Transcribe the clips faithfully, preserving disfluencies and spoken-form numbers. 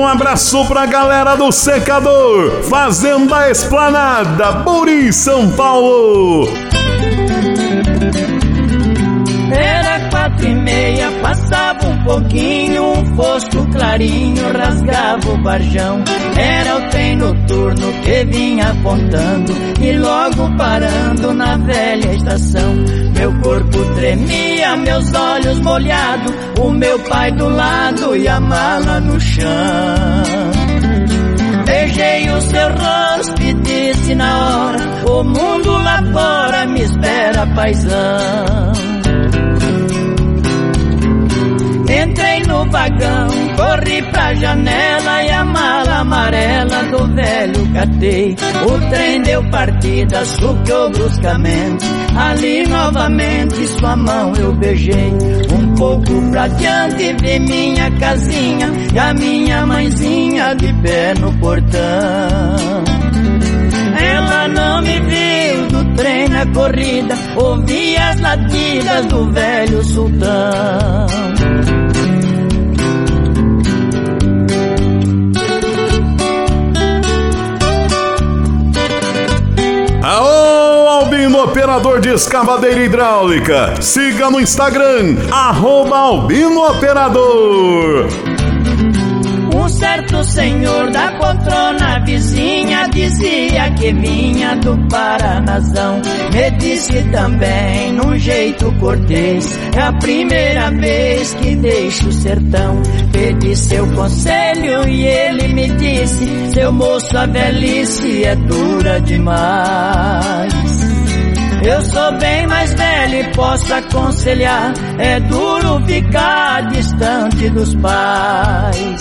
Um abraço pra galera do Secador, Fazenda Esplanada, Buri, São Paulo. Era quatro e meia, passava um pouquinho, um fosco clarinho rasgava o varjão. Era o trem noturno que vinha apontando e logo parando na velha estação. Meu corpo tremia, meus olhos molhados, o meu pai do lado e a mala no chão. Beijei o seu rosto e disse na hora: o mundo lá fora me espera, paizão. Entrei no vagão, corri pra janela e a mala amarela do velho catei. O trem deu partida, subiu bruscamente. Ali novamente sua mão eu beijei. Um pouco pra diante vi minha casinha e a minha mãezinha de pé no portão. Ela não me viu do trem na corrida, ouvi as latidas do velho sultão. Alô, Albino, operador de escavadeira hidráulica. Siga no Instagram, arroba Albino Operador. Um certo senhor da poltrona vizinha dizia que vinha do Paranazão. Me disse também num jeito cortês: é a primeira vez que deixo o sertão. Pedi seu conselho e ele me disse: seu moço, a velhice é dura demais. Eu sou bem mais velho e posso aconselhar: é duro ficar distante dos pais.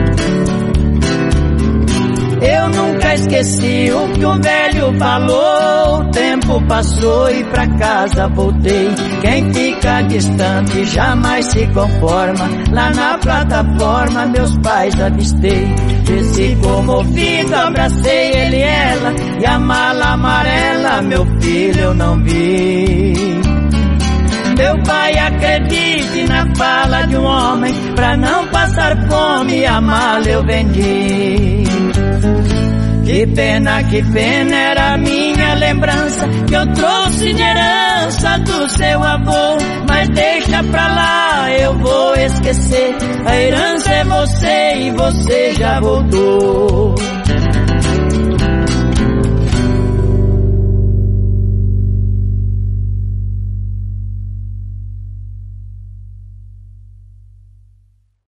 Eu nunca esqueci o que o velho falou. O tempo passou e pra casa voltei. Quem fica distante jamais se conforma. Lá na plataforma meus pais avistei. Desci comovido, abracei ele e ela, e a mala amarela, meu filho, eu não vi. Meu pai, acredite na fala de um homem, pra não passar fome a mala eu vendi. Que pena, que pena, era a minha lembrança que eu trouxe de herança do seu avô. Mas deixa pra lá, eu vou esquecer. A herança é você e você já voltou.